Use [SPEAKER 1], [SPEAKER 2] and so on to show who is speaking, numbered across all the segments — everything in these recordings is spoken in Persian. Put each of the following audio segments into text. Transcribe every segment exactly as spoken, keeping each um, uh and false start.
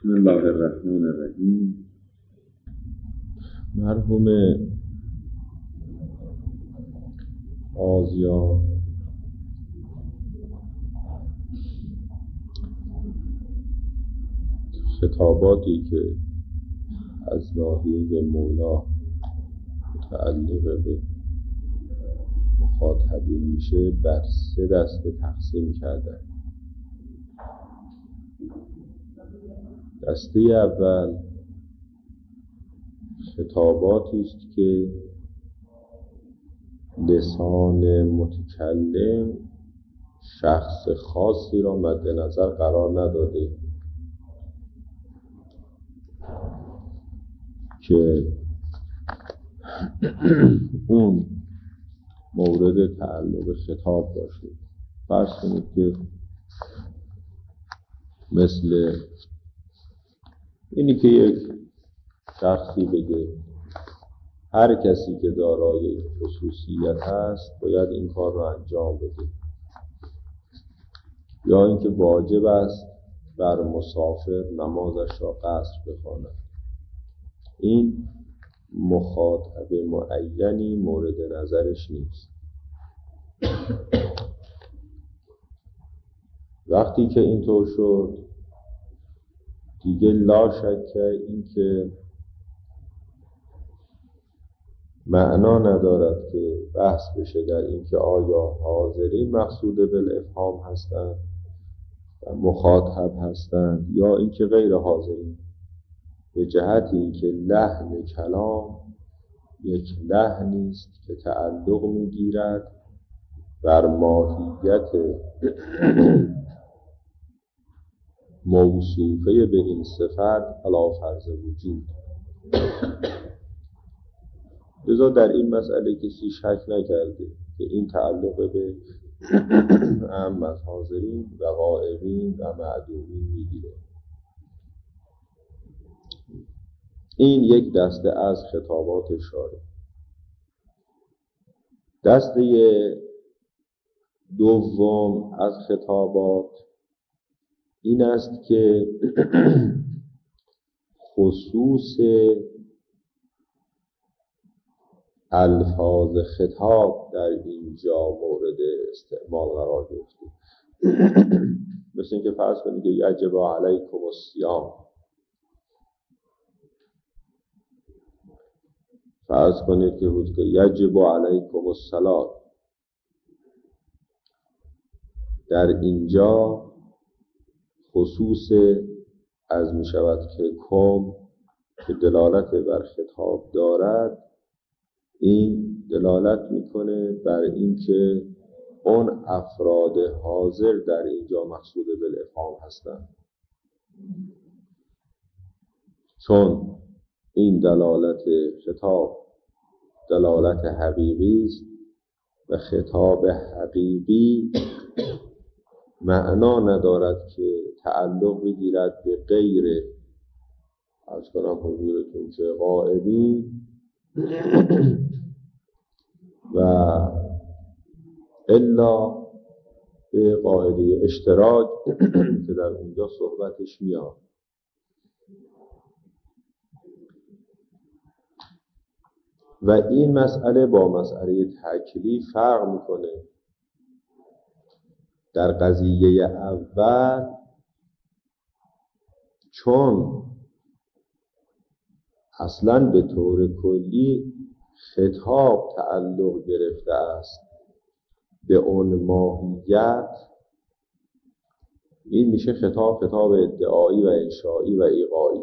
[SPEAKER 1] بسم الله الرحمن الرحیم. مرحوم آزیا خطاباتی که از ناحیه مولا متعلق به مخاطبین میشه بر سه دسته تقسیم کردن. دسته اول خطاباتی است که لسان متکلم شخص خاصی را مد نظر قرار نداده که اون مورد تعلق خطاب باشه. فرض کنید که مثل اینی که یک شخصی بگه هر کسی که دارای خصوصیت هست باید این کار رو انجام بده، یا اینکه واجب است بر مسافر نمازش را قصر بخواند. این مخاطب معینی مورد نظرش نیست. وقتی که اینطور شد دیگه لا شک این که معنا ندارد که بحث بشه در این که آیا حاضرین مقصود بالافهام هستند و مخاطب هستند یا اینکه غیر حاضرین، به جهت اینکه لحن کلام یک لحنی است که تعلق می‌گیرد بر ماهیت موصوفه به این صفت علی فرض وجود. لذا در این مسئله کسی شک نکرده که این تعلق به اعم از حاضرین و غائبین و معدومین میگیره. این یک دسته از خطابات شارع. دسته دوم از خطابات این است که خصوص الفاظ خطاب در اینجا مورد استعمال قرار گرفته. مثل اینکه فرض کنید که یجب علیکم الصیام، فرض کنید که بود که یجب علیکم الصلاة. در اینجا خصوص از می شود که کم که دلالت بر خطاب دارد، این دلالت میکنه بر اینکه اون افراد حاضر در اینجا مقصود بالافهام هستند، چون این دلالت خطاب دلالت حقیقی است و خطاب حقیقی معنا ندارد که تعلق بگیرد به غیر از کنم حضورتون که غائبی و الا به قاعده اشتراک که در اونجا صحبتش میاد. و این مسئله با مسئله تکلیف فرق میکنه. در قضیه اول چون اصلا به طور کلی خطاب تعلق گرفته است به اون ماهیت، این میشه خطاب خطاب ادعایی و انشایی و ایقایی،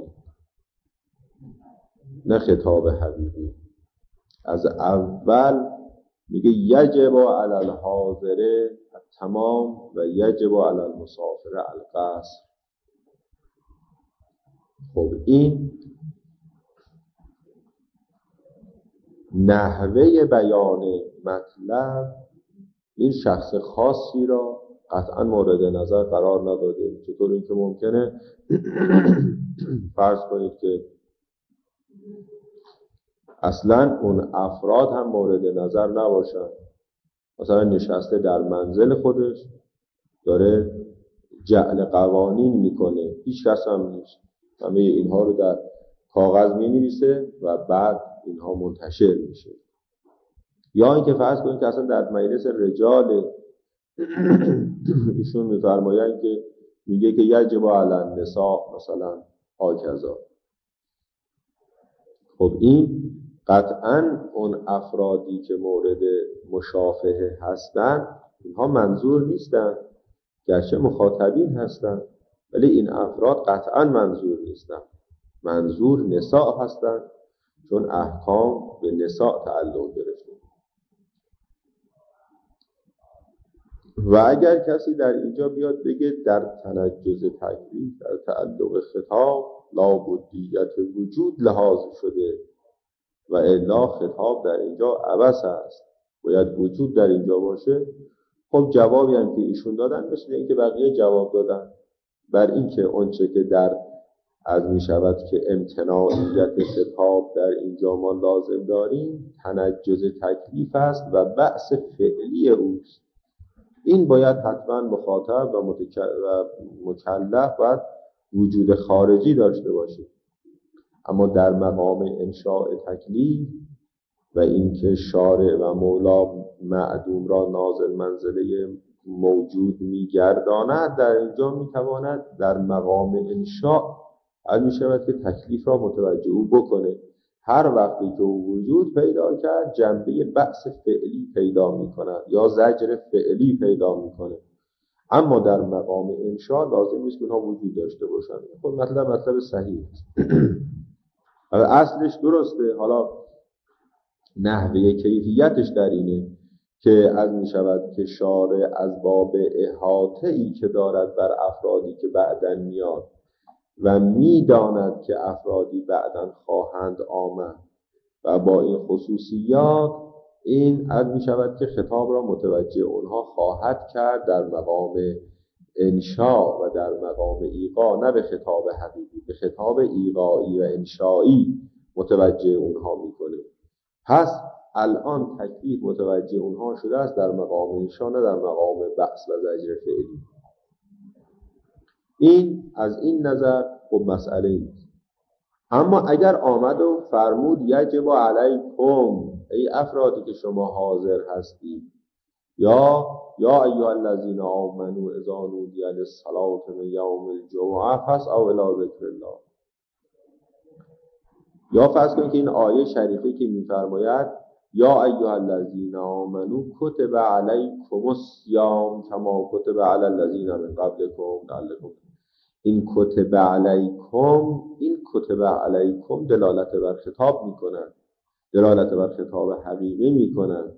[SPEAKER 1] نه خطاب حقیقی. از اول میگه یجب علی الحاضر التمام و یجب علی المسافر القصر. خب این نحوه بیان مطلب این شخص خاصی را قطعا مورد نظر قرار نداده. چطور این که ممکنه فرض کنید که اصلا اون افراد هم مورد نظر نباشن، مثلا نشسته در منزل خودش داره جعل قوانین میکنه، هیچ کس هم نیست، همه اینها رو در کاغذ می‌نویسه و بعد اینها منتشر میشه. یا اینکه فرض کنید که اصلا در مجلس رجال ایشون می‌فرمایند که میگه که یجب علی النساء مثلا هاکذا. خب این قطعاً اون افرادی که مورد مشافهه هستن اینها منظور نیستن، گرچه مخاطبین هستن ولی این افراد قطعاً منظور نیستن، منظور نساء هستن چون احکام به نساء تعلق گرفته. و اگر کسی در اینجا بیاد بگه در تنجز تکلیف در تعلق خطاب لابدیت وجود لحاظ شده و الا خطاب در اینجا عبث است، باید وجود در اینجا باشه، خب جوابی هم که ایشون دادن مثل این که بقیه جواب دادن بر این که اونچه که در از می شود که امتناعیت خطاب در اینجا ما لازم داریم تنجز تکلیف است و بأس فعلی اوست. این باید حتما مخاطب و, متک... و مکلف باید وجود خارجی داشته باشه. اما در مقام انشاء تکلیف و اینکه شارع و مولا معدوم را نازل منزله موجود می‌گرداند، در اینجا می‌تواند در مقام انشاء از می شود که تکلیف را متوجه او بکنه. هر وقتی که او وجود پیدا کرد جنبه بأس فعلی پیدا می‌کند یا زجر فعلی پیدا می‌کنه. اما در مقام انشاء لازم نیست که اونها وجود داشته باشند. خب مطلب مطلب صحیح است. اصلش درسته، حالا نحوه کیفیتش در اینه که از می شود که شارع از باب احاطه‌ای که دارد بر افرادی که بعداً میاد و میداند که افرادی بعداً خواهند آمد و با این خصوصیات این از می شود که خطاب را متوجه اونها خواهد کرد در مقام انشاء و در مقام ایقاع، نه به خطاب حقیقی، به خطاب ایقاعی و انشایی متوجه اونها میکنه. پس الان تکلیف متوجه اونها شده است در مقام انشاء نه در مقام بأس و زجر فعلی. این از این نظر خب مسئله نیست. اما اگر آمد و فرمود یجب علیکم ای افرادی که شما حاضر هستید یا یا ایها الذین آمنوا اذا نودی للصلاة من یوم الجمعه فاسعوا الی ذکر الله، یا فرض کنید که این آیه شریفه که می‌فرماید یا ایها الذین آمنوا کتب علیکم الصیام کما کتب علی الذین من قبلکم لعلکم، این کتب علیکم، این کتب علیکم دلالت بر خطاب می‌کند، دلالت بر خطاب حقیقی می‌کند.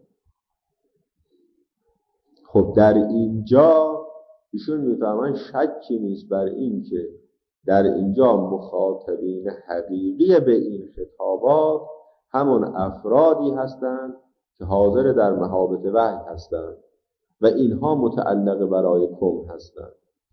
[SPEAKER 1] خب در اینجا ایشون میفهمن شکی نیست بر این که در اینجا مخاطبین حقیقی به این خطابات همون افرادی هستند که حاضر در محابط وحی هستند و اینها متعلق برای کم هستند.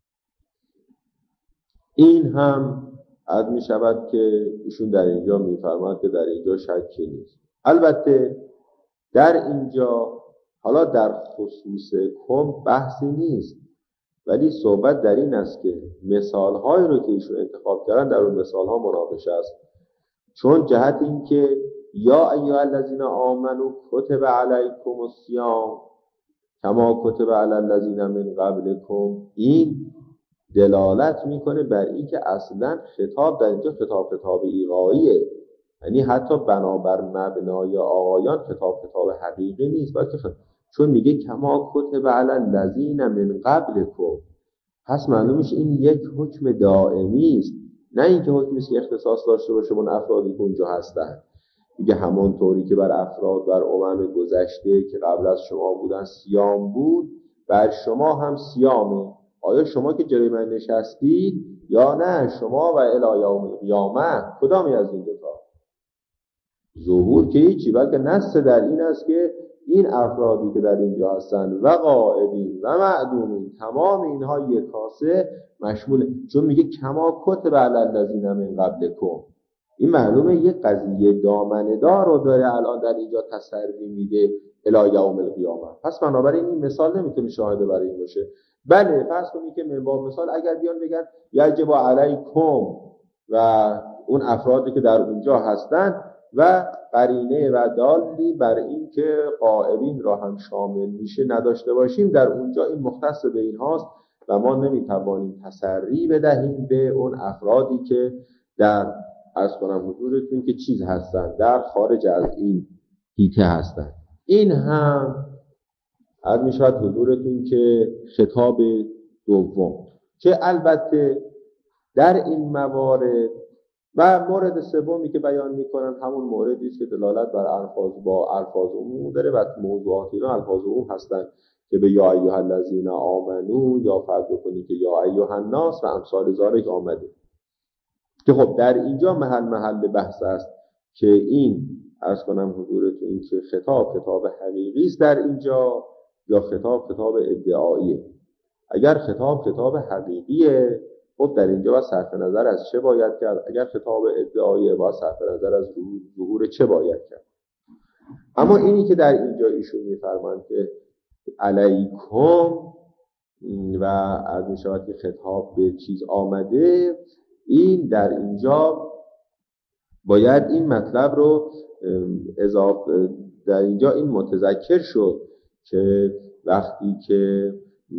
[SPEAKER 1] این هم عد می شود که ایشون در اینجا میفرماند که در اینجا شکی نیست. البته در اینجا حالا در خصوص کم بحثی نیست، ولی صحبت در این است که مثال‌هایی رو که ایشون انتخاب کردن در اون مثال‌ها مناقشه است. چون جهت این که یا ایها الذین آمنوا کتب علیکم الصیام کما کتب علی الذین من قبلکم، این دلالت میکنه بر این که اصلا خطاب در اینجا خطاب خطاب ایقاعیه، یعنی حتی بنابر مبنای آقایان خطاب خطاب حقیقی نیست، بلکه خطاب چون میگه کما کتب علی الذین من قبلکم، پس معلوم میشه این یک حکم دائمی است، نه اینکه حکمی است که اختصاص داشته باشه اون افرادی که اونجا هستن. میگه همون طوری که بر افراد بر امم گذشته که قبل از شما بودن صیام بود، بر شما هم صیامه. آیا شما که جلوی من نشستید یا نه شما و الی یوم القیامه؟ کدامی از این دو تا؟ ظهور که هیچی، بلکه نص در این است که این افرادی که در اینجا هستن و غائبین و معدومین تمام اینها یک کاسه مشمول، چون میگه کما کتب علی الذین من قبلکم، این معلومه یک قضیه دامنه دار رو داره الان در اینجا تسری میده الی یوم القیامه. پس بنابراین این مثال نمیتونه شاهد برای این باشه. بله فرض کنید که من با مثال اگر بیان بگن یجب علیکم و اون افرادی که در اونجا هستن و قرینه و دالی بر این که غائبین را هم شامل میشه نداشته باشیم، در اونجا این مختص به این هاست و ما نمیتوانیم تسری بدهیم به اون افرادی که در عرض کنم حضورتون که چیز هستن، در خارج از این حیطه هستن. این هم عرض میشود حضورتون که خطاب دوم که البته در این موارد و مورد سومی که بیان میکنن همون موردی است که دلالت بر الفاظ با الفاظ عموم داره و موضوعات اینا الفاظ عموم هستن که به یا ایها الذین آمنو یا فرض کنید که یا ایها الناس و امثال ذالک آمده، که خب در اینجا محل محل بحث است که این عرض کنم حضورتون این که خطاب خطاب حقیقی است در اینجا یا خطاب خطاب ادعاییه. اگر خطاب خطاب حقیقیه خب در اینجا باید صرف نظر از چه باید کرد، اگر خطاب ادعاییه باید صرف نظر از ظهور چه باید کرد. اما اینی که در اینجا ایشون میفرمایند که علیکم و از میشود که خطاب به چیز آمده، این در اینجا باید این مطلب رو اضافه در اینجا این متذکر شد که وقتی که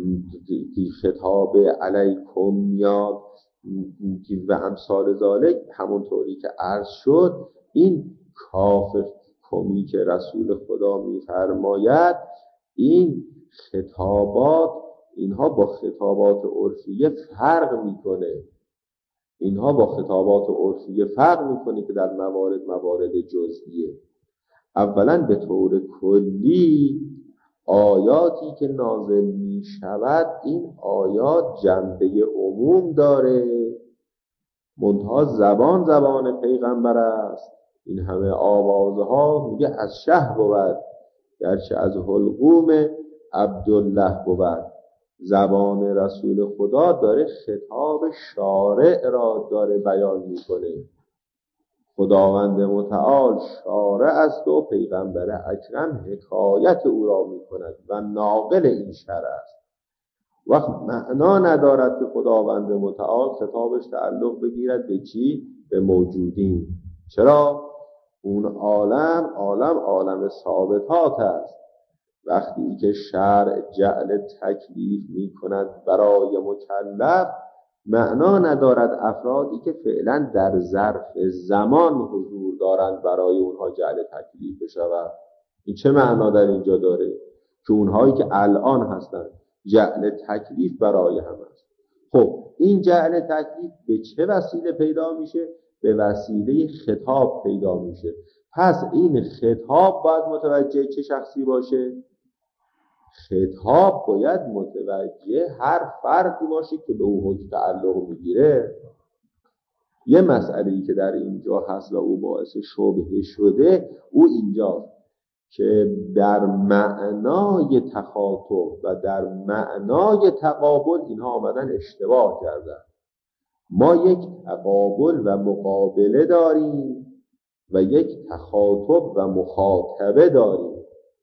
[SPEAKER 1] خطاب علیکم میاد و امثال ذالک، همونطوری که عرض شد این کافر کمی که رسول خدا میفرماید، این خطابات اینها با خطابات عرفیه فرق میکنه اینها با خطابات عرفیه فرق میکنه که در موارد موارد جزئیه. اولا به طور کلی آیاتی که نازل می شود این آیات جنبه عموم داره، منتها زبان زبان پیغمبر است. این همه آوازها میگه از شه بود گرچه از حلقوم عبدالله بود. زبان رسول خدا داره خطاب شارع را داره بیان میکنه. خداوند متعال شارع است و پیغمبر اکرم حکایت او را میکند و ناقل این شرع است. وقت معنا ندارد که خداوند متعال خطابش تعلق بگیرد به چی؟ به موجودین. چرا؟ اون عالم عالم عالم ثابتات است. وقتی که شرع جعل تکلیف میکند برای مکلف، معنا ندارد افرادی که فعلا در ظرف زمان حضور دارند برای اونها جعل تکلیف بشود. این چه معنا در اینجا داره؟ که اونهایی که الان هستند جعل تکلیف برای هم است. خب این جعل تکلیف به چه وسیله پیدا میشه؟ به وسیله خطاب پیدا میشه. پس این خطاب باید متوجه چه شخصی باشه؟ خطاب باید متوجه هر فردی باشه که به او حکم تعلق میگیره. یه مسئله‌ای که در اینجا هست و او باعث شبهه شده او اینجاست که در معنای تخاطب و در معنای تقابل اینها آمدن اشتباه کردن. ما یک تقابل و مقابله داریم و یک تخاطب و مخاطبه داریم.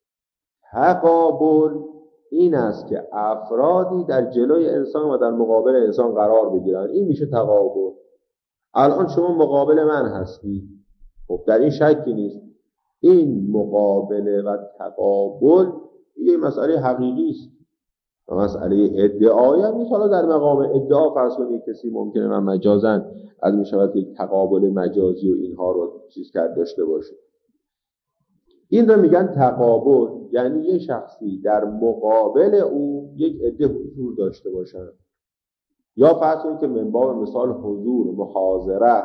[SPEAKER 1] تقابل این است که افرادی در جلوی انسان و در مقابل انسان قرار بگیرن، این میشه تقابل. الان شما مقابل من هستی، خب در این شکی نیست. این مقابله و تقابل یه مسئله حقیقی است، مسئله ادعایی هم نیست. حالا در مقام ادعا فرض کنید کسی ممکنه من مجازن از میشود یک تقابل مجازی و اینها رو چیز کرد داشته باشه. این رو میگن تقابل، یعنی یه شخصی در مقابل او یک عده حضور داشته باشن. یا فرض کنید که من باب مثال حضور محاضره،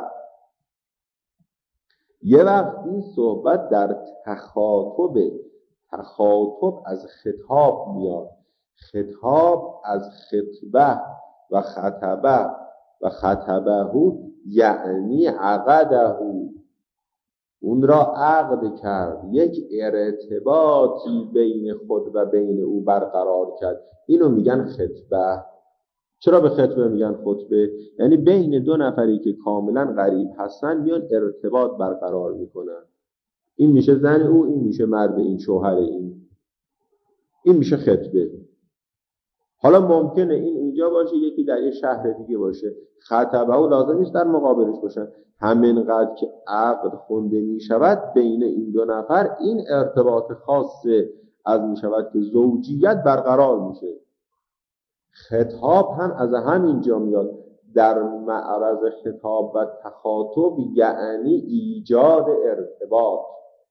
[SPEAKER 1] یه وقتی صحبت در تخاطب تخاطب از خطاب میاد، خطاب از خطبه و خطبه و خطبه یعنی عقده، اون را عقد کرد، یک ارتباطی بین خود و بین او برقرار کرد. اینو میگن خطبه. چرا به خطبه میگن خطبه؟ یعنی بین دو نفری که کاملا غریب هستن میان ارتباط برقرار میکنن. این میشه زن او، این میشه مرد این، شوهر این. این میشه خطبه. حالا ممکنه این اینجا باشه، یکی در یه شهر دیگه باشه، خطبه و لازم نیست در مقابلش باشن. همینقدر که عقد خونده می شود بین این دو نفر، این ارتباط خاص از می شود که زوجیت برقرار میشه. خطاب هم از همینجا میاد. در معرض خطاب و تخاطب یعنی ایجاد ارتباط.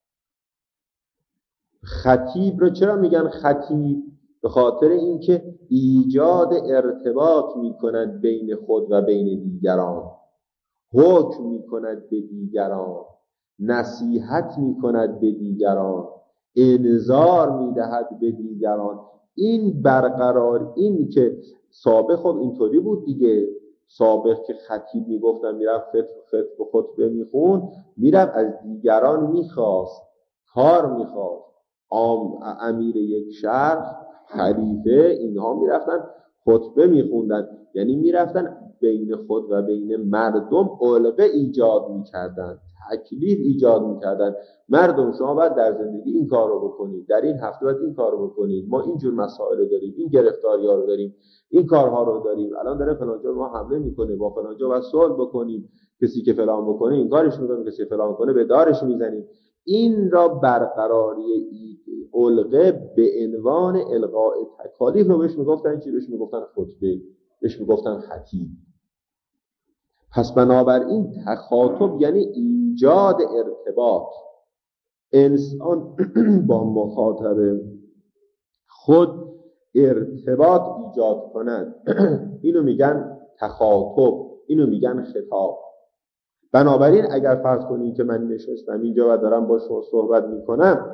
[SPEAKER 1] خطیب رو چرا میگن خطیب؟ به خاطر اینکه ایجاد ارتباط میکند بین خود و بین دیگران، حکم میکند به دیگران، نصیحت میکند به دیگران، انذار میدهد به دیگران. این برقرار، این که سابق خب اینطوری بود دیگه، سابق که خطیب میگفتن میرفت خطب خطبه میخون، میرفت از دیگران میخواست، کار میخواست. امیر یک شهر، خلیفه، اینها میرفتن خطبه میخوندن، یعنی میرفتن بین خود و بین مردم علقه ایجاد میکردن، تکلیف ایجاد میکردن. مردم شما باید در زندگی این کار رو بکنید، در این هفته باید این کار رو بکنید، ما اینجور مسائل داریم، این گرفتاری ها رو داریم، این کارها رو داریم، الان داره فلانجا ما حمله میکنه، با فلانجا باید صلح بکنیم، کسی که فلان بکنه این کارش میکنه، کسی فلان کنه به دارش میزنیم. این را برقراری علقه به عنوان القاء تکالیف رو بهش میگفتن چی؟ بهش میگفتن خطبه، بهش میگفتن خطیب. پس بنابراین تخاطب یعنی ایجاد ارتباط، انسان با مخاطب خود ارتباط ایجاد کنند. اینو میگن تخاطب، اینو میگن خطاب. بنابراین اگر فرض کنید که من نشستم اینجا و دارم با شما صحبت میکنم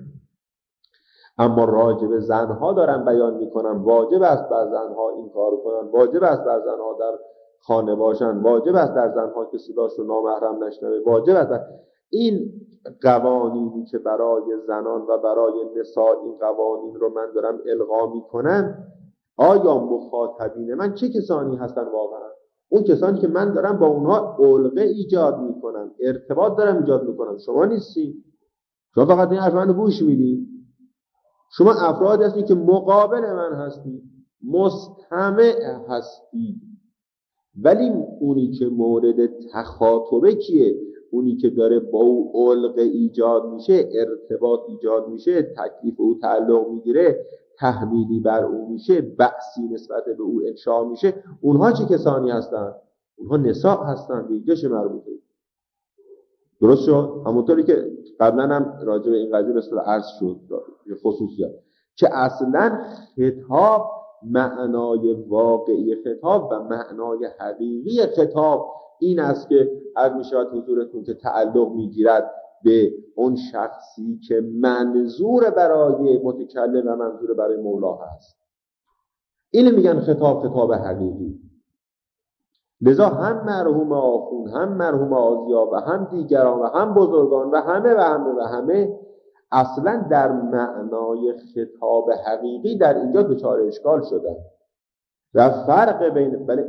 [SPEAKER 1] اما راجع به زنها دارم بیان میکنم، واجب است بر زنها این کارو کنن، واجب است بر زنها در خانه باشن، واجب است در زنها که صداشو نامحرم نشنوه، واجب است. این قوانینی که برای زنان و برای نساء این قوانین رو من دارم القا میکنم، آیا مخاطبین من چه کسانی هستن واقعا؟ اون کسانی که من دارم با اونها علقه ایجاد میکنم، ارتباط دارم ایجاد میکنم. شما نیستی، شما فقط این حرف منو گوش میدی. شما افرادی هستی که مقابل من هستی، مستمع هستی. ولی اونی که مورد تخاطبه کیه؟ اونی که داره با او علقه ایجاد میشه، ارتباط ایجاد میشه، تکلیف او تعلق میگیره، تحمیلی بر او میشه، بحثی نسبت به او انشاء میشه. اونها چه کسانی هستن؟ اونها نساء هستن، به اینجاش مربوطه. درست شد؟ همونطوری که قبلا هم راجع به این قضیه به اصطلاح عرض شد، خصوصیات که اصلا خطاب، معنای واقعی خطاب و معنای حقیقی خطاب این است که عرض میشود حضورتون که تعلق میگیرد به اون شخصی که منظور برای متکلم و منظور برای مولا هست. اینو میگن خطاب، خطاب حقیقی. لذا هم مرحوم آخون، هم مرحوم آزیا و هم دیگران و هم بزرگان و همه و همه و همه اصلا در معنای خطاب حقیقی در اینجا دچار اشکال شدن و فرق بین بله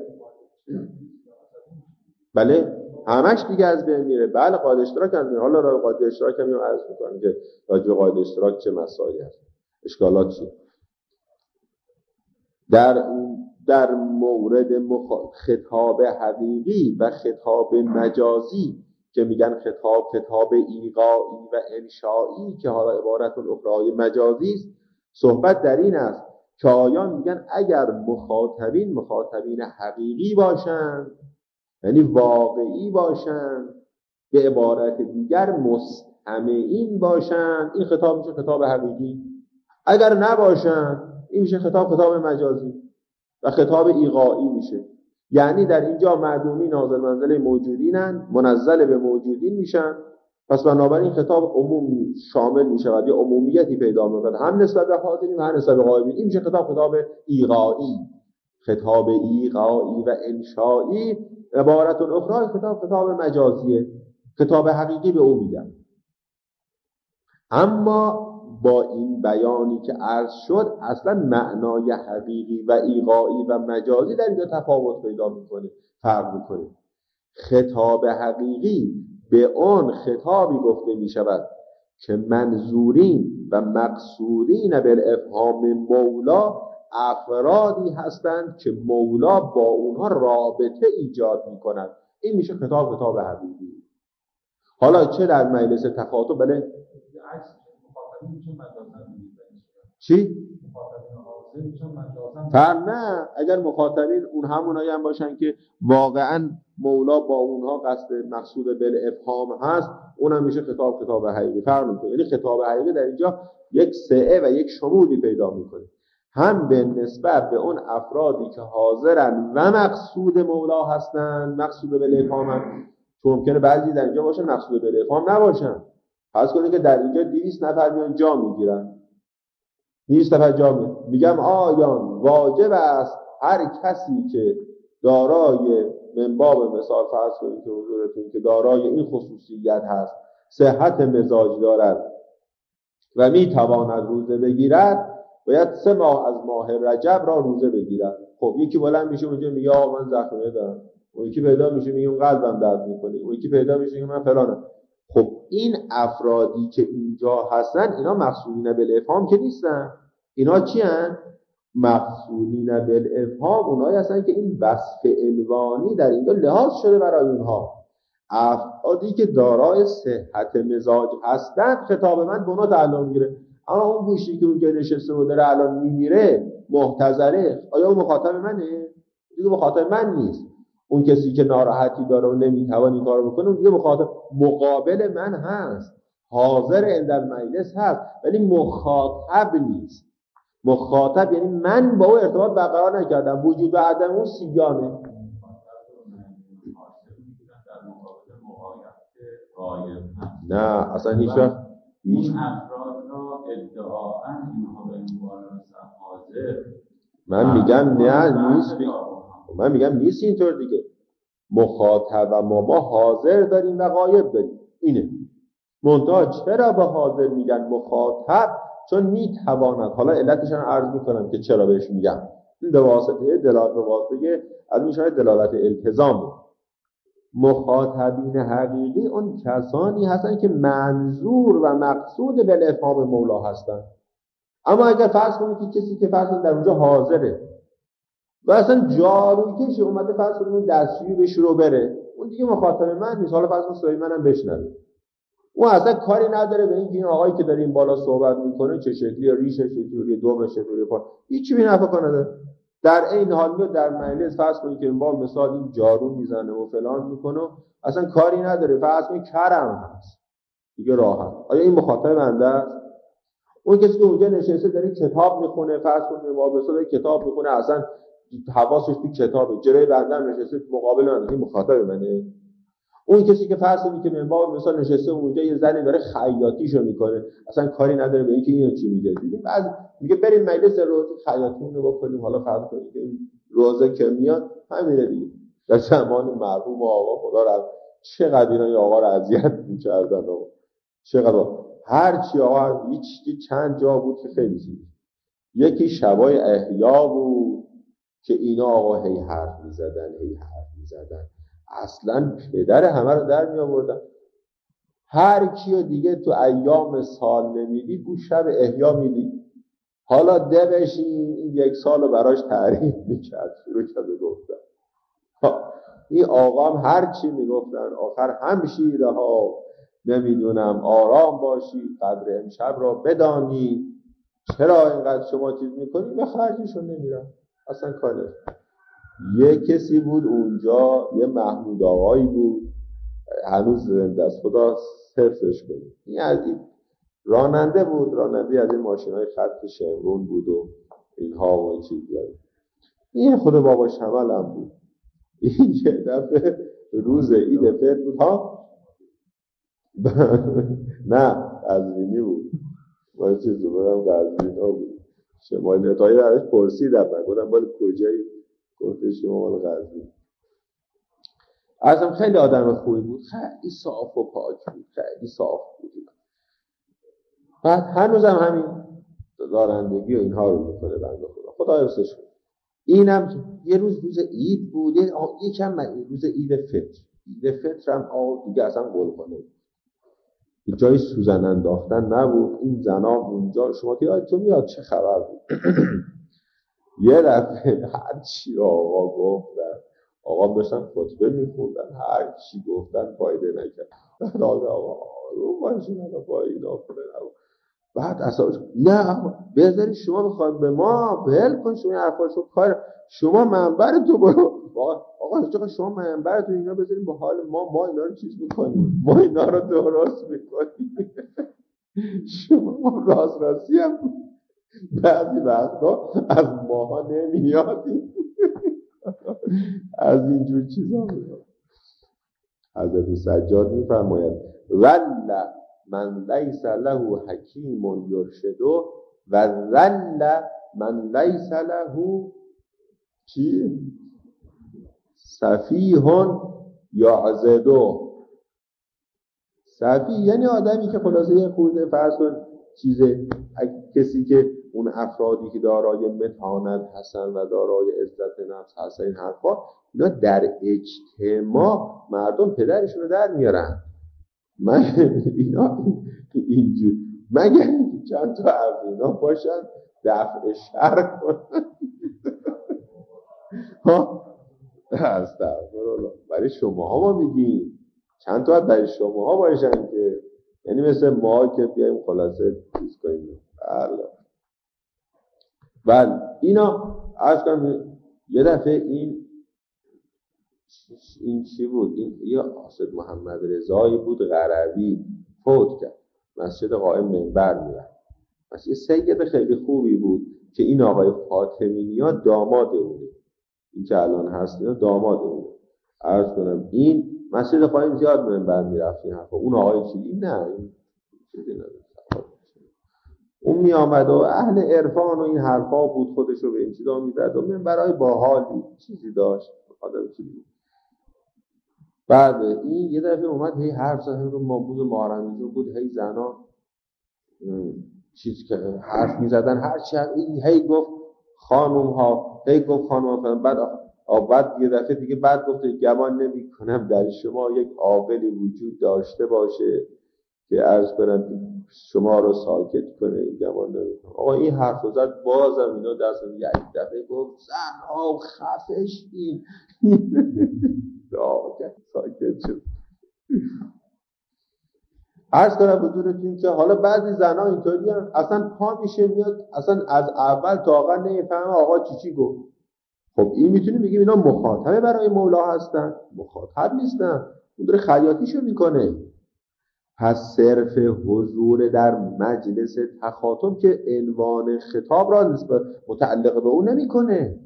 [SPEAKER 1] بله همش دیگه از بین میره. بله قاعده اشتراک هم میره. حالا را قاعده اشتراک هم عرض میکنم که راجع به قاعده اشتراک چه مسائلی هست، اشکالات چیه. در در مورد مخ... خطاب حقیقی و خطاب مجازی که میگن خطاب خطاب ایقاعی و انشائی که حالا عبارت الاخرای مجازی است، صحبت در این است که آیان میگن اگر مخاطبین مخاطبین حقیقی باشند، یعنی واقعی باشند، به عبارت دیگر مستمعین باشند، این خطاب میشه خطاب حقیقی. اگر نباشند این میشه خطاب خطاب مجازی و خطاب ایقاعی میشه. یعنی در اینجا معدومی نازل منزل موجودینن، منزل به موجودین میشن، پس بنابراین خطاب عمومی شامل میشود یا عمومیتی پیدا میکنه، هم نسبت به حاضرین و هم نسبت به غایبین. این میشه خطاب خطاب ایقاعی. خطاب ایقاعی و انشائی عبارت الاخرى خطاب خطاب مجازیه، خطاب حقیقی به او میگن. اما با این بیانی که عرض شد اصلا معنای حقیقی و ایقاعی و مجازی در اینجا تفاوت پیدا میکنه، فرق میکنه. خطاب حقیقی به آن خطابی گفته میشود که منظورین و مقصودین بالافهام مولا افرادی هستند که مولا با اونها رابطه ایجاد میکنند. این میشه خطاب خطاب حقیقی. حالا چه در مجلس تخاطب، بله چی؟ فر نه، اگر مخاطبین اون همونایی هم باشن که واقعا مولا با اونها قصد مقصود بالافهام هست، اونم میشه خطاب خطاب حقیقی. فرق میکنه. یعنی خطاب حقیقی در اینجا یک سعه و یک شمولی پیدا میکنه، هم به نسبت به اون افرادی که حاضرن و مقصود مولا هستن، مقصود بالافهام هستن. چون ممکنه بعضی در اینجا باشن مقصود بالافهام نباشن. فرض کنید که در اینجا دویست نفر میان جا میگیرن، دویست نفر جا میگیرن، میگم آیان واجب است هر کسی که دارای من باب مثال فرض کنید که حضورتون که دارای این خصوصیت هست، صحت مزاج دارد و میتواند روزه بگیرد، باید سه ماه از ماه رجب را روزه بگیرد. خب یکی بلند میشه اونجا میگه آقا من زخمه دارم، اون یکی پیدا میشه میگه اون قلبم درد میکنه، اون یکی پیدا میشه میگه من فلانم. خب این افرادی که اینجا هستن اینا مقصودین بالافهام که نیستن. اینا چی هستن؟ مقصودین بالافهام اونایی هستن که این وصف عنوانی در اینجا لحاظ شده برای اونها. افرادی که دارای صحت مزاج هستند خطاب من به اونا تعلق میگیره. اما اون گوشی که اونجا نشسته و داره الان میمیره محتضره، آیا اون مخاطب منه؟ دیگه مخاطب من نیست. اون کسی که ناراحتی داره و نمیتوان این کارو بکنه اون دیگه مخاطب مقابل من هست، حاضر عند المجلس هست، ولی مخاطب نیست. مخاطب یعنی من با او ارتباط برقرار نکردم، وجود و عدم اون سیانه. نه اصلا هیچ وقت هیچ
[SPEAKER 2] افراد را ادعااً اینها به عنوان حاضر،
[SPEAKER 1] من میگم نه نیست، من میگم نیست اینطور دیگه. مخاطب و ما ما حاضر داریم و غایب داریم، اینه. منتها چرا به حاضر میگن مخاطب؟ چون میتواند، حالا علتش رو عرض میکنم که چرا بهش میگم. این به واسطه دلالت به واسطه از میشه دلالت التزام. مخاطبین حقیقی اون کسانی هستن که منظور و مقصود بالافهام مولا هستن. اما اگر فرض کنید که کسی که فرض کنید در اونجا حاضره و اصلا جاروی کشی اومده فرض کنید دستشویی بهش رو بره، اون دیگه مخاطب من نیست. حالا فرض کنید صدای منم بشنوه، اون اصلا کاری نداره به اینکه این آقایی که داره این بالا صحبت میکنه چه شکلی، ریشش چجوریه، دومش چجوریه، هیچی بی نفع کنه. در این حال میاد در مجلس فرض کنید که با مثال این جارو میزنه و فلان میکنه، اصلا کاری نداره، فرض کنید کرم هست دیگه راحت. آیا این مخاطب بنده است؟ اون کسی که اونجا نشسته داره کتاب میخونه، فرض کنید با مثال کتاب میخونه، اصلا حواسش تو کتابه، جلوی بنده نشسته مقابل من، این مخاطب منه؟ اون کسی که فرض کنید که منبع مثلا نشسته اونجا یه زنی داره خیاطیشو میکنه، اصلا کاری نداره به اینکه اینو چی میگه. دیدیم بعد میگه بریم مجلس روزه خیاطیمون رو بکنیم. حالا فرض کنید که روزه که میاد همینه دیگه. در زمان مرحوم آقا خدا رحم، چقدر اینا آقا رو اذیت می‌کردن و چقدر هر چی آقا هیچ چند جا بود که خیلی چیز. یکی شبای احیا بود که اینا آقا هی حرف می‌زدن هی حرف می‌زدن، اصلا پدر همه رو در می آوردن. هر کیو دیگه تو ایام سال نمیدی تو شب احیا میدی. حالا ده بشین این یک سال رو براش تعریف میکرد، شروع کرد و گفتن این آقا هم هر چی میگفتن آخر همشیره ها نمیدونم آرام باشی، قدر امشب را بدانی، چرا اینقدر شما چیز میکنی؟ به خرجشون نمیرن اصلا کاره. یه کسی بود اونجا، یه محمود آقایی بود، هنوز زنده است، خدا حفظش کنه. این از این راننده بود، راننده از این ماشینای خط شمرون بود و اینها و این چیزی. این خود بابا شمال هم بود. این یه دفعه روز عید فطر بود ها نه قزوینی بود، ما چیزی بودم قزوین ها بود شمال نتایی رو ازش پرسیدم، من گفتم باید کجایی؟ گفته شما مال قزوین. ازم خیلی آدم خوبی بود، خیلی صاف و پاک بود، خیلی صاف بود. بعد هنوزم همین رانندگی و اینها رو میکنه بنده خدا، خدا حفظش کنه. اینم یه روز روز عید بود، یکم روز عید فطر، عید فطر هم آه دیگه اصلا گل کنه، یه جای سوزن انداختن نبود. این زنا اونجا، شما که یادتون میاد چه خبر بود یه دفعه هر چی آقا گفتن، آقا داشتن خطبه میخوندن، هر چی گفتن فایده نکرد. بعد آقا آقا رو باشین آقا با اینا کنه. بعد اصلا نه بذاری شما بخواید به ما ول کن، شما حرفاشو کار شما منبر تو برو. آقا چرا شما منبر تو اینا بذاریم با حال ما، ما اینا رو چیز میکنیم، ما اینا رو درست میکنیم. شما راست راستی هم بعضی وقتا از ماها نمیادیم. از اینجور چیزا میاد. حضرت سجاد میفرماید ول من لیس له حکیم یرشدو و ذل من لیس له چی؟ سفیه یعضدو. سفیه یعنی آدمی که خلاصه یه خورده فرض کن چیزه، کسی که اون افرادی که دارای متانت هستن و دارای عزت نفس هستن، این حرفا اینا در اجتماع مردم پدرشون رو در میارن. من اینا اینجور مگر اینکه چند تا از اینا باشن دفع شر کنن. ها استغفرالله. برای شما ها ما میگیم چند تا برای شما ها باشن که یعنی مثل ما که بیایم خلاصه چیز کنیم. بله بله اینا عرض کنم. یه دفعه این این چی بود؟ این یه حاسد محمد رضایی بود غربی فوت کرد، مسجد قائم منبر میرفت. مسجد سید خیلی خوبی بود که این آقای فاطمی نیا داماد اونه، این که الان هست اینا داماد اونه. عرض کنم این مسجد قائم زیاد منبر میرفت این حرفا. اون آقای چی؟ این نه این چیزی نداره. اون می آمد و اهل عرفان و این حرفا بود، خودشو به این چیزا میزد و منبرای باحالی چیزی داشت آدم چیزی. بعد این یه دفعه اومد هی حرف زد رو مابوز مارندون بود، هی زنا چیز که حرف میزدن هر چی این هی گفت خانوم ها، هی گفت خانوم ها. بعد بعد یه دفعه دیگه بعد گفت گمان نمی کنم در شما یک عاقلی وجود داشته باشه که عرض کنم شما رو ساکت کنه. این گمان نمی کنم. آقا این حرف زد بازم اینا دست یک دفعه گفت زنها خفش این ساکت شد. عرض کنم بدونتون که حالا بعضی زنها اینطوری هم اصلا پا میشه میاد اصلا از اول تا آخر نمیفهمه آقا چی چی گفت. خب این میتونیم بگیم اینا مخاطبه برای مولا هستن؟ مخاطب نیستن، اون داره خیاطیشو میکنه. پس صرف حضور در مجلس تخاطب که عنوان خطاب را نسبت متعلق به اون نمیکنه.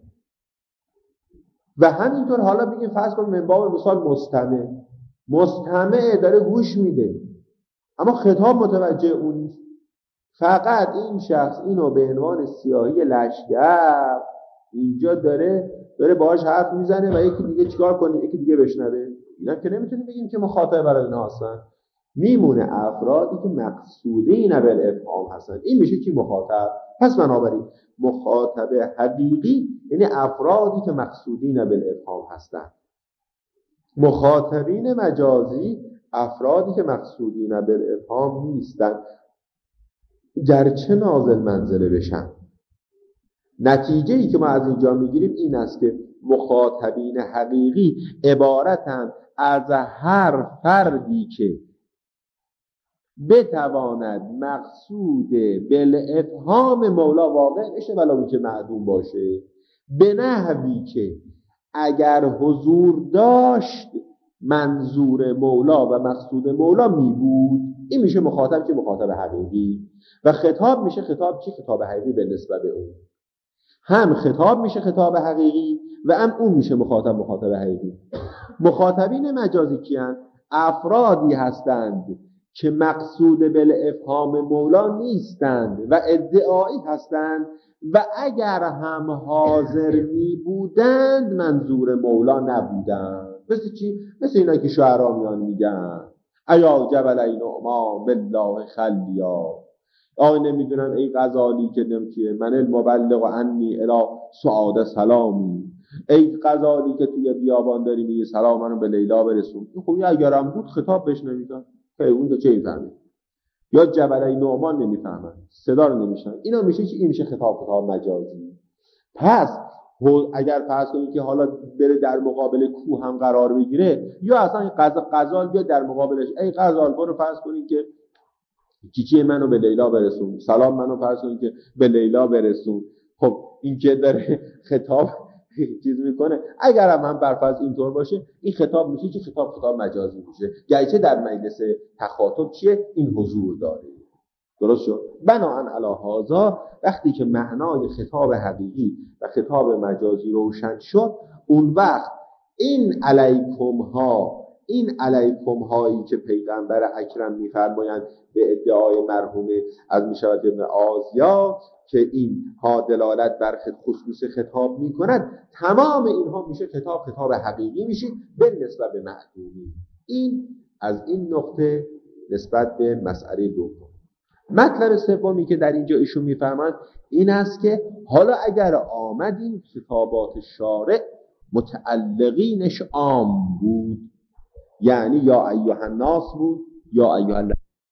[SPEAKER 1] و همینطور حالا بگیم فرض کن من باب مثال مستمع مستمع داره گوش میده اما خطاب متوجه اون نیست. فقط این شخص اینو به عنوان سیاهی لشگر اینجا داره داره باهاش حرف میزنه و یکی دیگه چیکار کنه، یکی دیگه بشنوه. اینا که نمیتونیم بگیم که مخاطب برای اینا هستن. میمونه افرادی که مقصودین بالافهام هستن. این میشه کی مخاطب. پس بنابراین مخاطب حقیقی یعنی افرادی که مقصودین بالافهام هستن. مخاطبین مجازی افرادی که مقصودین بالافهام نیستن گرچه نازل منزله بشن. نتیجه ای که ما از اینجا میگیریم این است که مخاطبین حقیقی عبارتند از هر فردی که بتواند مقصود بالافهام مولا واقع بشه ولو که معدوم باشه، به نحوی که اگر حضور داشت منظور مولا و مقصود مولا می بود. این میشه مخاطب که مخاطب حقیقی. و خطاب میشه خطاب چی؟ خطاب حقیقی به نسبت به اون. هم خطاب میشه خطاب حقیقی و هم اون میشه مخاطب مخاطب حقیقی. مخاطبین مجازی کیان؟ افرادی هستند که مقصود بالافهام مولا نیستند و ادعایی هستند و اگر هم حاضر می بودند منظور مولا نبودند. مثل چی؟ مثل اینا که شعرا میان میگن ایا جبل نعمان بالله خلیا، آقای نمیدونم ای غزالی که نمیشه من المبلغ عنی الی سعاد سلامی، ای غزالی که توی بیابان داری میگی سلام منو به لیلا برسون. خب اگرم بود خطاب بهش نمیدن که اون چه میفهمه. یا جبل نعمان نمیفهمن، صدا رو نمیشنن. اینا میشه که این میشه خطاب خطاب مجازی. پس اگر فرض کنید که حالا بره در مقابل کوه هم قرار بگیره، یا اصلا غزال بیاد در مقابلش، ای غزال برو فرض کنید که چیچی منو به لیلا برسون، سلام منو فرض کنید که به لیلا برسون. خب این که داره خطاب چیز میکنه، اگر هم هم برفرض اینطور باشه، این خطاب میشه که خطاب خطاب مجازی میشه، گرچه در مجلس تخاطب چیه؟ این حضور داره. درست شد؟ بناهن علی هذا وقتی که معنای خطاب حقیقی و خطاب مجازی روشن شد، اون وقت این علیکم ها، این علیکم هایی که پیغمبر اکرم میفرمایند به ادعای مرحوم از میشود ابن آزیا که این ها دلالت بر خصوص خطاب میکند، تمام اینها میشه خطاب خطاب حقیقی میشه به نسبت به معدومی. این از این نقطه نسبت به مسئله دوم. مطلب سومی که در اینجا ایشون میفرمایند این است که حالا اگر آمدیم خطابات شارع متعلقینش عام بود، یعنی یا ایها الناس بود یا ایها الناس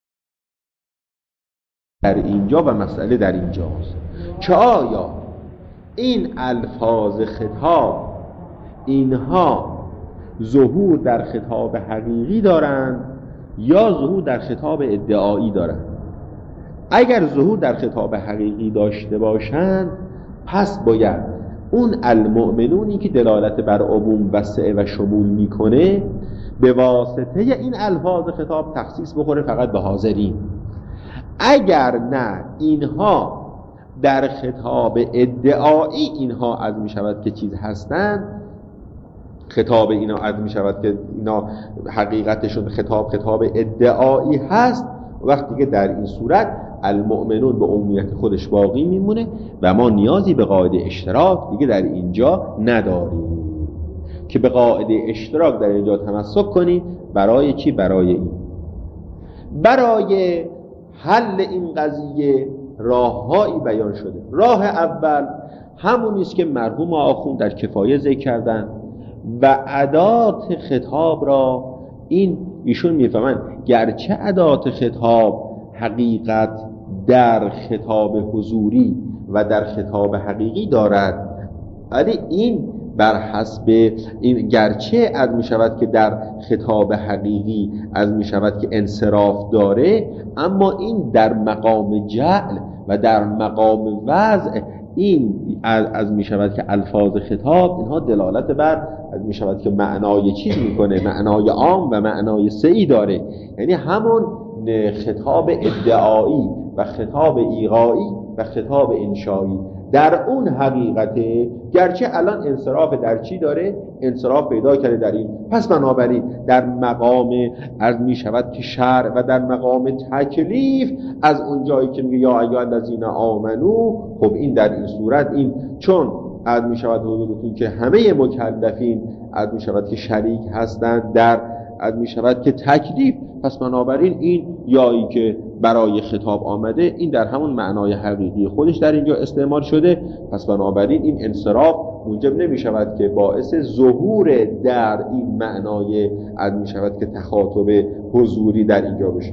[SPEAKER 1] در اینجا، و مسئله در اینجاست که آیا این الفاظ خطاب اینها ظهور در خطاب حقیقی دارند یا ظهور در خطاب ادعایی دارند. اگر ظهور در خطاب حقیقی داشته باشند، پس باید اون المؤمنونی که دلالت بر عموم وسعه و شمول میکنه به واسطه این الفاظ خطاب تخصیص بخوره فقط به حاضرین. اگر نه، اینها در خطاب ادعایی اینها از میشود که چیز هستند، خطاب اینا از میشود که اینا حقیقتشون خطاب خطاب ادعایی هست، وقتی که در این صورت المؤمنون به عمومیت خودش باقی میمونه و ما نیازی به قاعده اشتراک دیگه در اینجا نداریم که به قاعده اشتراک در اینجا تمسک کنیم. برای چی؟ برای این برای حل این قضیه راههایی بیان شده. راه اول همونی است که مرحوم آخوند در کفایه ذکر کردن و ادات خطاب را این ایشون میفهمن، گرچه ادات خطاب حقیقت در خطاب حضوری و در خطاب حقیقی دارد، ولی این بر حسب این گرچه از می شود که در خطاب حقیقی از می شود که انصراف داره، اما این در مقام جعل و در مقام وضع این از, از می شود که الفاظ خطاب اینها دلالت بر از می شود که معنای چیز میکنه، معنای عام و معنای سعی داره. یعنی همون خطاب ادعایی و خطاب ایغایی و خطاب انشایی در اون حقیقته، گرچه الان انصراف در چی داره؟ انصراف پیدا کرده در این، پس بنابراین در مقام از می شود که شرع و در مقام تکلیف از اون جایی که میگه یا ایها الذین آمنو، خب این در این صورت این چون از می شود حضورتون که همه مکلفین از می شود که شریک هستند در از می شود که تکلیف، پس بنابراین این یایی که برای خطاب آمده این در همون معنای حقیقی خودش در اینجا استعمال شده، پس بنابراین این انصراف موجب نمی شود که باعث ظهور در این معنای از می شود که تخاطب حضوری در اینجا بشه.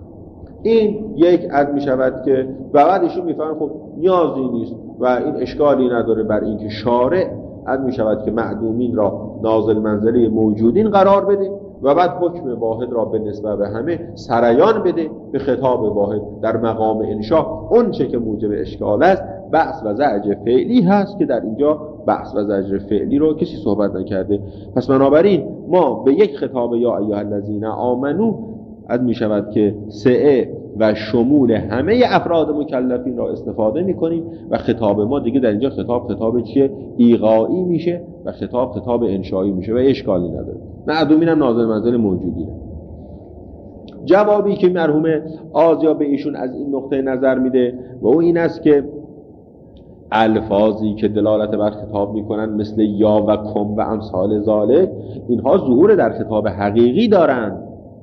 [SPEAKER 1] این یک از می شود که و بعدشون می فهمن خب نیازی نیست و این اشکالی نداره بر این که شارع از می شود که معدومین را نازل منزله موجودین قرار بده و بعد حکم واحد را به نسبت به همه سریان بده به خطاب واحد در مقام انشاء. اون چه که موجب اشکال است بحث و زجر فعلی هست که در اینجا بحث و زجر فعلی رو کسی صحبت نکرده. پس بنابراین ما به یک خطاب یا ایها الذین آمنو از می شود که سعه و شمول همه افراد مکلفین را استفاده می کنیم و خطاب ما دیگه در اینجا خطاب خطاب چیه؟ ایغایی میشه و خطاب خطاب انشایی میشه و اشکالی نداره. معدومین هم نازل منزل موجودینه. جوابی که مرحوم آزیا به ایشون از این نقطه نظر میده و او این است که الفاظی که دلالت بر خطاب میکنن مثل یا و کم و امثال ذالک، اینها ظهور در خطاب حقیقی دارند،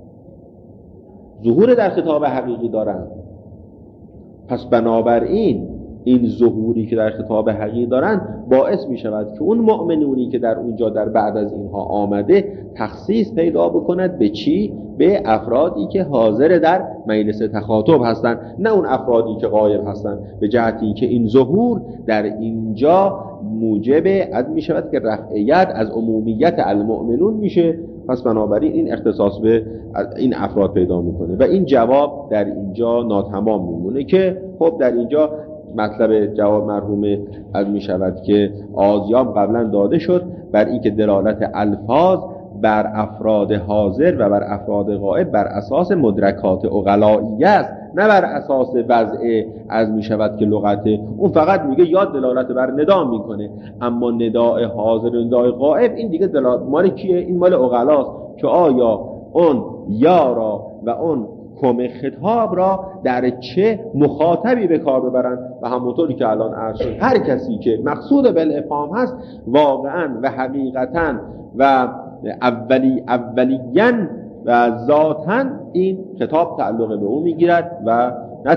[SPEAKER 1] ظهور در خطاب حقیقی دارند. پس بنابراین این ظهوری که در خطاب حقیقی دارند باعث می شود که اون مؤمنونی که در اونجا در بعد از اینها آمده تخصیص پیدا بکند به چی؟ به افرادی که حاضر در مجلس تخاطب هستند، نه اون افرادی که غایب هستند، به جهتی که این ظهور در اینجا موجب از می شود که رفعیت از عمومیت المؤمنون میشه. پس بنابراین این اختصاص به این افراد پیدا میکنه و این جواب در اینجا ناتمام میمونه که خب در اینجا مطلب جواب مرحوم از می شود که آزیاب قبلا داده شد بر این که دلالت الفاظ بر افراد حاضر و بر افراد غائب بر اساس مدرکات عقلائیه است، نه بر اساس وضع از می شود که لغت اون فقط میگه یاد دلالت بر ندا میکنه، اما نداء حاضر و نداء غائب این دیگه دلالت مال کیه؟ این مال عقلاست که آیا اون یا را و اون کم خطاب را در چه مخاطبی به کار ببرن و همونطوری که الان عرض شد هر کسی که مقصود بالافهام هست واقعا و حقیقتا و اولی اولیاً و ذاتاً این خطاب تعلق به او میگیرد و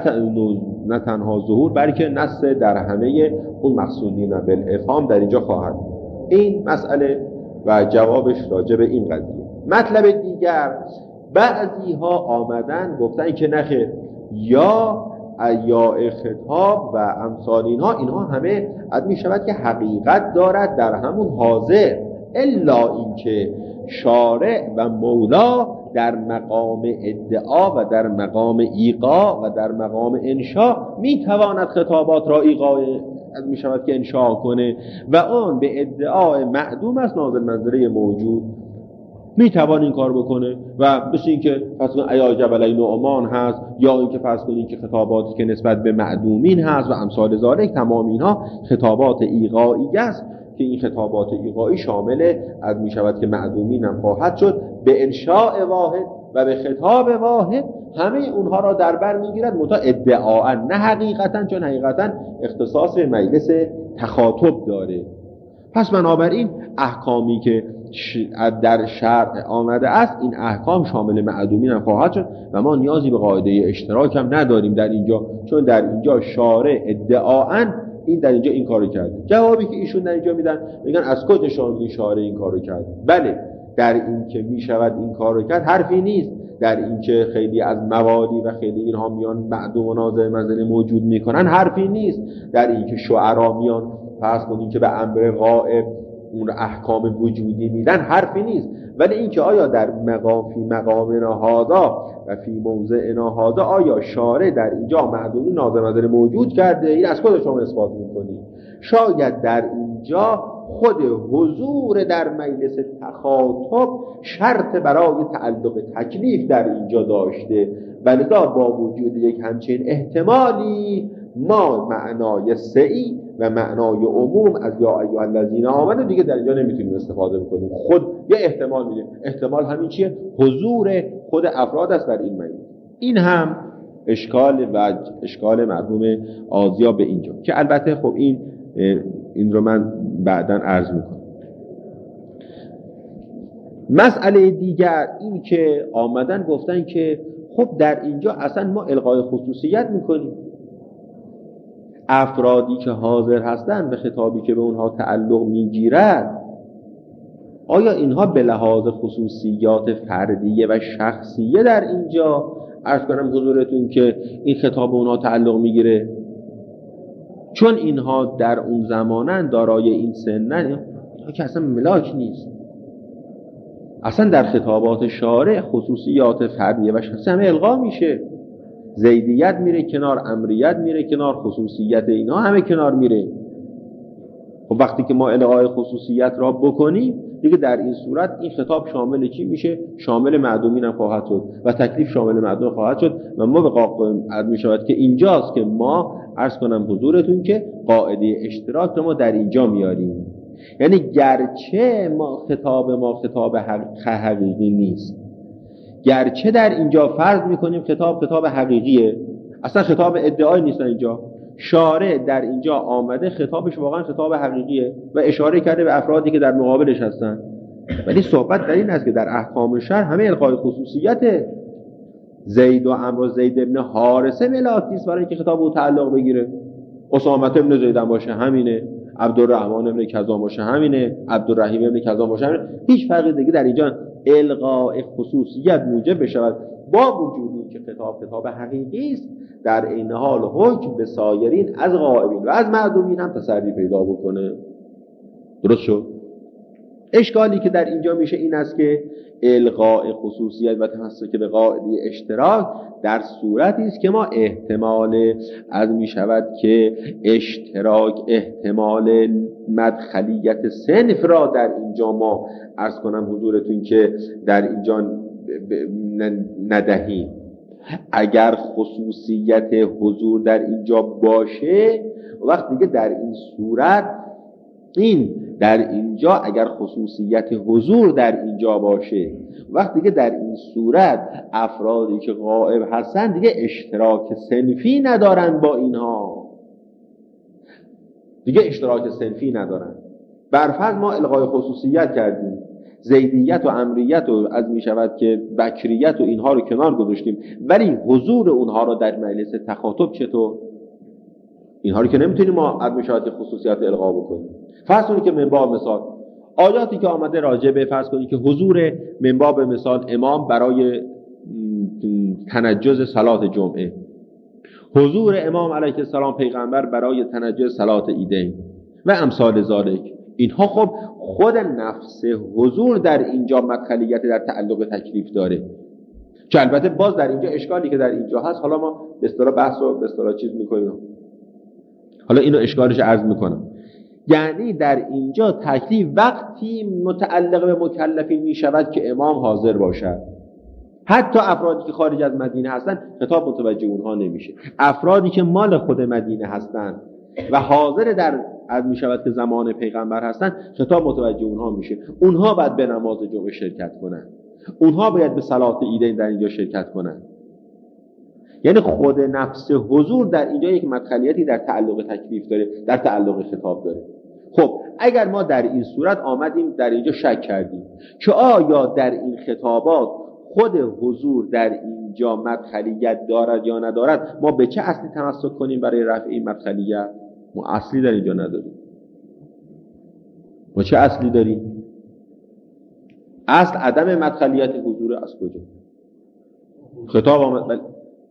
[SPEAKER 1] نه تنها ظهور بلکه نص در همه اون مقصودین بالافهام در اینجا خواهد. این مسئله و جوابش راجع به این قضیه. مطلب دیگر، بعضی ها آمدن گفتن که نخیر یا ایاء خطاب و امثال اینها اینها همه عد می شود که حقیقت دارد در همون حاضر، الا اینکه شارع و مولا در مقام ادعا و در مقام ایقاع و در مقام انشاء می تواند خطابات را ایقاع می شود که انشاء کنه و آن به ادعای معدوم است نازل منظره موجود می توان این کار بکنه و مثل این که فرض کنید ایا جبلین نعمان هست یا این که فرض کنید که خطاباتی که نسبت به معدومین هست و امثال ذالک، تمام اینها خطابات ایقاعی است که این خطابات ایقاعی شامل از می شود که معدومین هم خواهد شد به انشاء واحد و به خطاب واحد، همه اونها را در بر میگیرد متا ادعاء نه حقیقتا، چون حقیقتا اختصاص به مجلس تخاطب داره. پس بنابراین احکامی که در شرع آمده است این احکام شامل معدومین هم خواهد شد و ما نیازی به قاعده اشتراک هم نداریم در اینجا، چون در اینجا شارع ادعاء این در اینجا این کارو کرده. جوابی که ایشون در اینجا میدن میگن از کجا شامل شارع این کارو کرده؟ بله، در این که میشود این کارو کرد حرفی نیست، در این که خیلی از موالی و خیلی اینها میان معدوم و نازل منزله موجود میکنن حرفی نیست، در این که شعرا میان فرض کنین که به امر غائب اون احکام وجودی میدن حرفی نیست، ولی این که آیا در مقام فی مقام هذا و فی موضع هذا آیا شارع در اینجا معدوم نازل منزله موجود کرده، این از خود شما اثبات میکنید. شاید در اینجا خود حضور در مجلس تخاطب شرط برای تعلق تکلیف در اینجا داشته، ولذا با وجود یک همچین احتمالی ما معنای سعی و معنای عموم از یا ایها الذین آمنوا دیگه در اینجا نمیتونیم استفاده بکنیم. خود یه احتمال میدیم، احتمال همین چیه؟ حضور خود افراد است در این مجلس. این هم اشکال و اشکال مرحوم آزیا به اینجا که البته خب این این رو من بعداً عرض میکنم. مسئله دیگر این که آمدن گفتن که خب در اینجا اصلا ما الغای خصوصیت میکنیم، افرادی که حاضر هستند به خطابی که به اونها تعلق میگیرد آیا اینها به لحاظ خصوصیات فردیه و شخصیه در اینجا عرض کنم حضورتون که این خطاب به اونها تعلق میگیره؟ چون اینها در اون زمانن دارای این سنن که اصلا ملاک نیست، اصلا در خطابات شارع خصوصیات فردیه و شخصی همه الغا میشه، زیدیت میره کنار، امریت میره کنار، خصوصیت اینا همه کنار میره. خب وقتی که ما الغای خصوصیت را بکنیم دیگه در این صورت این خطاب شامل چی میشه؟ شامل معدومین هم خواهد شد و تکلیف شامل معدوم خواهد شد و ما به قاعده میشود که اینجاست که ما عرض کنم حضورتون که قاعده اشتراک ما در اینجا میاریم. یعنی گرچه ما خطاب ما خطاب حقیقی نیست، گرچه در اینجا فرض میکنیم خطاب خطاب حقیقیه، اصلا خطاب ادعایی نیست، اینجا شارع در اینجا آمده خطابش واقعا خطاب حقیقیه و اشاره کرده به افرادی که در مقابلش هستن، ولی صحبت در این است که در احکام شرع همه الغای خصوصیته. زید و عمرو زید ابن حارثه ملاک نیست برای اینکه خطاب او تعلق بگیره، اسامه ابن زید هم باشه همینه، عبدالرحمن ابن کذان باشه همینه، عبدالرحیم ابن کذان باشه همینه، هیچ فرقی دیگه در اینجا الغاء خصوصیت موجب بشود با وجودی که خطاب خطاب حقیقی است، در این حال حکم به سایرین از غائبین و از معدومین هم تسری پیدا بکنه.
[SPEAKER 3] درست شد؟ اشکالی که در اینجا میشه این است که الغاء خصوصیت و تمسک به قاعده اشتراک در صورتی است که ما احتمال از می شود که اشتراک احتمال مدخلیت صنف را در اینجا ما عرض کنم حضورتون که در اینجا ندهیم. اگر خصوصیت حضور در اینجا باشه وقت دیگه در این صورت این در اینجا اگر خصوصیت حضور در اینجا باشه وقت دیگه در این صورت افرادی که غائب هستن دیگه اشتراک صنفی ندارن با اینها، دیگه اشتراک صنفی ندارن. برفرض ما الغای خصوصیت کردیم، زیدیت و امریت و از می شود که بکریت و اینها رو کنار گذاشتیم، ولی حضور اونها رو در مجلس تخاطب چطور؟ اینها رو که نمیتونیم ما از می شود که خصوصیت الغا بکنیم. فرض کنید که من باب مثال آیاتی که آمده راجع به فرض کنید که حضور من باب مثال امام برای تنجز صلات جمعه، حضور امام علیه السلام پیغمبر برای تنجز صلات عیدین و امثال ذالک، اینها خب خود نفس حضور در اینجا مدخلیت در تعلق تکلیف داره، که البته باز در اینجا اشکالی که در اینجا هست، حالا ما به اصطلاح بحث رو به اصطلاح چیز میکنیم، حالا اینو اشکالش عرض میکنم. یعنی در اینجا تکلیف وقتی متعلق به مکلفین میشود که امام حاضر باشد، حتی افرادی که خارج از مدینه هستن خطاب متوجه اونها نمیشه. افرادی که مال خود مدینه هستن و حاضر در از میشود که زمان پیغمبر هستن خطاب متوجه اونها میشه. اونها باید به نماز جمعه شرکت کنن، اونها باید به صلات عیدین در اینجا شرکت کنن. یعنی خود نفس حضور در اینجا یک مدخلیتی در تعلق تکلیف داره، در تعلق خطاب داره. خب اگر ما در این صورت آمدیم در اینجا شک کردیم که آیا در این خطابات خود حضور در اینجا مدخلیت دارد یا ندارد، ما به چه اصلی تمسک کنیم برای رفع این مدخلیت؟ ما اصلی در اینجا نداریم. ما چه اصلی داریم؟ اصل عدم مدخلیت حضور از کجا؟ خطاب آمد بل...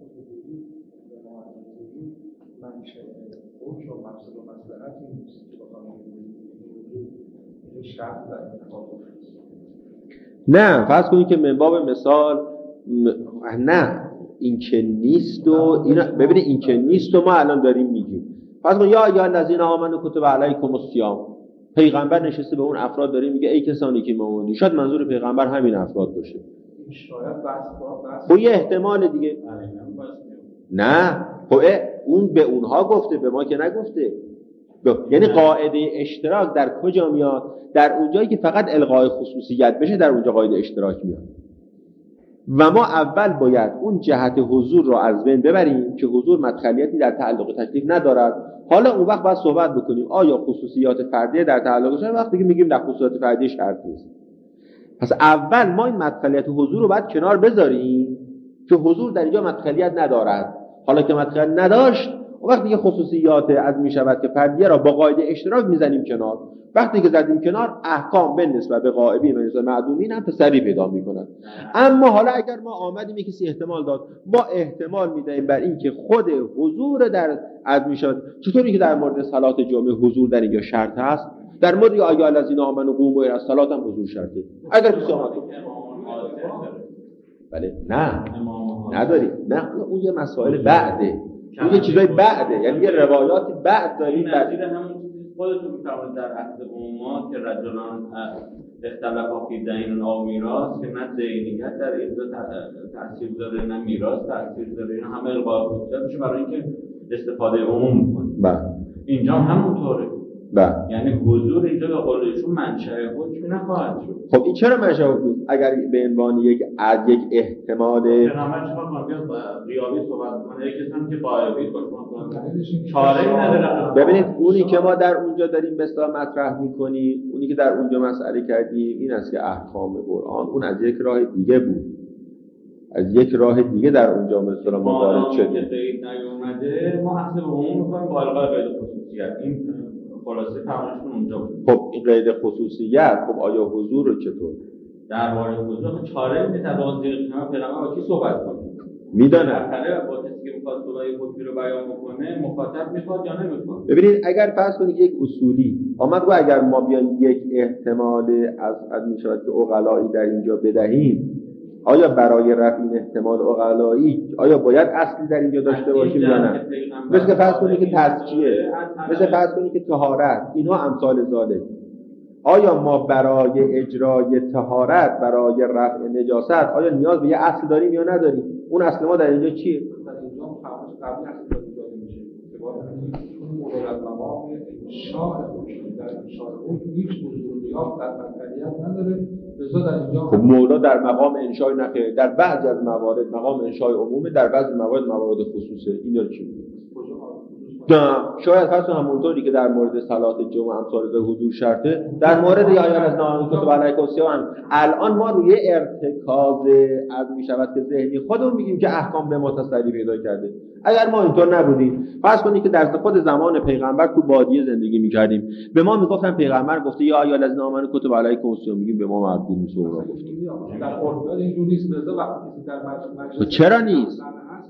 [SPEAKER 3] نه فرض کنید که من باب مثال م... نه این که نیست و اینا ببینید این که نیست و ما الان داریم میگیم. فرض کنید یا یا الذین آمنوا کتب علیکم الصیام، پیغمبر نشسته به اون افراد داره میگه ای کسانی که ایمان، شاید منظور پیغمبر همین افراد باشه،
[SPEAKER 4] شاید بحث بحث
[SPEAKER 3] خب یه احتمال دیگه. نه خب اون به اونها گفته، به ما که نگفته. یعنی قاعده اشتراک در کجا میاد؟ در اونجایی که فقط الغای خصوصیت بشه در اونجا قاعده اشتراک میاد. و ما اول باید اون جهت حضور رو از بین ببریم که حضور مدخلیتی در تعلق تکلیف ندارد. حالا اون وقت باید صحبت بکنیم آیا خصوصیات فردی در تعلق شرط، وقتی که میگیم در خصوصیات فردی شرط نیست. پس اول ما این مدخلیت حضور رو باید کنار بذاریم که حضور در اینجا مدخلیت ندارد. حالا که مدخلیت نداشت وقتی که خصوصیات از میشود که فردیه را با قاعده اشتراک میزنیم کنار، وقتی که زدیم کنار احکام به نسبت به غائبین و نسبت معدومین هم تسری پیدا میکنند. اما حالا اگر ما آمدیم کسی احتمال داد، ما احتمال میدهیم بر این که خود حضور در از میشود، چطوری که در مورد صلات جمعه حضور در اینجا شرط هست، در مورد یا الذین آمنوا قوموا الی الصلاة هم حضور شرطه. اگر کسی آمد بله نه نداری، نه اون یه مسائل بعده، اون یه چیزای بعده، یعنی یه روایاتی بعد داریم.
[SPEAKER 2] نظیر همون خودتون می‌فرمایید در عقد عموما که رجلان اختلافا فی دین و میراث، که نه دینیت در اینجا تاثیر داره نه میراث تاثیر داره، اینا همه الغا خصوصیت میشه برای اینکه استفاده عموم می‌کنه.
[SPEAKER 3] بله
[SPEAKER 2] اینجا همونطوره.
[SPEAKER 3] بله
[SPEAKER 2] یعنی حضور اینجا به قول ایشون منشأ حکم نخواهد شد.
[SPEAKER 3] خب این چرا منشأ حکم؟ اگر به عنوان یک از یک احتمال
[SPEAKER 2] پیغمبر چیکار کنه؟ بیا غیابی صحبت کنه، یک کسی که غایبی باشه چاره‌ای نداره.
[SPEAKER 3] ببینید اونی که ما در اونجا داریم مثلا مطرح می‌کنیم، اونی که در اونجا مسئله کردیم این است که احکام قرآن اون از یک راه دیگه بود، از یک راه دیگه در اونجا مثلا ما وارد شدیم
[SPEAKER 2] که قید نیومده، ما اصل عموم می‌کنیم با الغای قید خصوصیت. این خلاصه فرمایشتون اونجا بود.
[SPEAKER 3] خب این قید خصوصیت، خب آیا حضور رو چطور؟
[SPEAKER 2] درباره حضور چاره نیست. از واسه پیغمبر با کی صحبت کنیم؟
[SPEAKER 3] میدانم.
[SPEAKER 2] با کسی که میخواد صلح قطبی رو بیان بکنه مخاطب میخواد یا نمیخواد.
[SPEAKER 3] ببینید اگر فرض کنید یک اصولی آمد و اگر ما بیان یک احتمال از از میشود که عقلایی در اینجا بدهیم، آیا برای رفع این احتمال عقلایی آیا باید اصلی در اینجا داشته باشیم یا نه؟ مثل فرض کنید که تزکیه، مثل فرض کنید که طهارت، اینا امثال ذالک. آیا ما برای اجرای طهارت، برای رفع نجاست، آیا نیاز به یه اصل داریم یا نداریم؟ اون اصل ما در اینجا چیه؟
[SPEAKER 4] در اینجا فرض قبل اصل داده میشه که با اون مورد مقام انشاء خودشون در انشاء خود هیچ حضور نیاز در مطلعیت نداره. لذا در اینجا
[SPEAKER 3] خب مولا در مقام انشاء نخیر، در بعضی از موارد مقام انشاء عمومه، در بعضی موارد موارد خصوصه. اینا چی میگه؟ نه شاید فرض همونطوری که در مورد صلات جمعه امثال ذات حضور شرطه، در مورد یا ایان از نام کتب علیکم سیان الان ما روی ارتکاز از میشود که ذهنی خودمون میگیم که احکام به ما تسری پیدا کرده. اگر ما اینطور نبودیم، فرض کنید که در خود زمان پیغمبر تو بادیه زندگی میکردیم، به ما میگفتن پیغمبر گفته یا ایان از نام کتب علیکم سیان، میگیم به ما مرگوم سورا گفته.
[SPEAKER 4] در قرآن اینجوری نیست. لذا وقتی کسی در مجلس
[SPEAKER 3] چرا نیست؟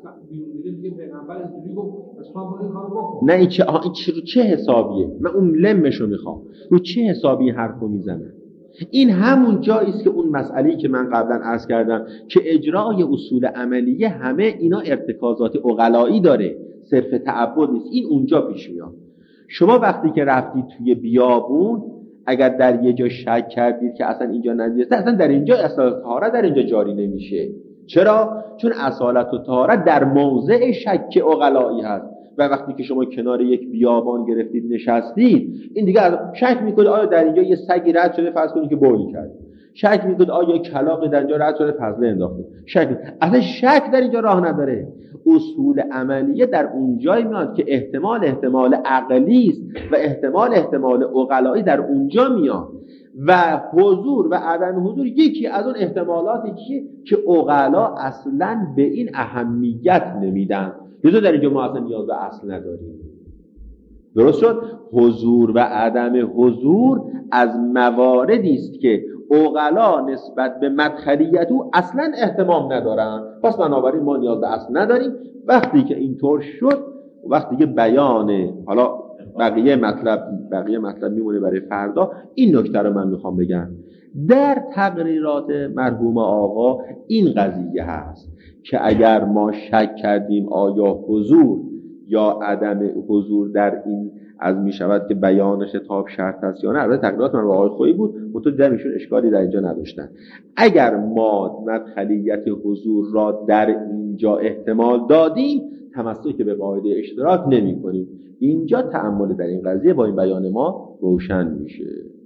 [SPEAKER 3] نه این چه این چه, چه حسابیه؟ من اون لمشو میخوام. رو چه حسابی حرفو میزنن؟ این همون جایی است که اون مسئله‌ای که من قبلا عرض کردم که اجرای اصول عملیه همه اینا ارتکازات عقلایی داره، صرف تعبد نیست. این اونجا پیش میاد. شما وقتی که رفتید توی بیابون، اگر در یه جا شک کردید که اصلا اینجا نجسه، اصلا در اینجا اصالت طهارت در اینجا جاری نمیشه. چرا؟ چون اصالت و طهارت در موضع شک عقلایی هست و وقتی که شما کنار یک بیابان گرفتید نشستید، این دیگه شک میکنید آیا در اینجا یه سگی رد شده، فرض کنید که بولی کرد، شک میکنید آیا کلاغی در اینجا رد شده فضله انداخته، شک اصلا شک در اینجا راه نداره. اصول عملیه در اونجایی میاد که احتمال احتمال عقلی است و احتمال احتمال عقلایی در اونجا میاد و حضور و عدم حضور یکی از اون احتمالاتی که که عقلا اصلاً به این اهمیت نمیدن. لذا در اینجا ما اصلا نیاز به اصل نداریم. درست شد؟ حضور و عدم حضور از مواردی است که عقلا نسبت به مدخلیت او اصلاً اهتمام ندارن، پس بنابراین ما نیاز به اصل نداریم. وقتی که اینطور شد، وقتی که بیان حالا بقیه مطلب بقیه مطلب میمونه برای فردا، این نکته رو من میخوام بگم. در تقریرات مرحوم آقا این قضیه هست که اگر ما شک کردیم آیا حضور یا عدم حضور در این از میشود که بیانش تاب شرط است یا نه، البته تقریرات مرحوم آقای خویی بود، متو دیدم ایشون اشکالی در اینجا نداشتن. اگر ما مدخلیت حضور را در اینجا احتمال دادیم، تمسک به قاعده اشتراک نمی کنیم. اینجا تأمل در این قضیه با این بیان ما روشن میشه.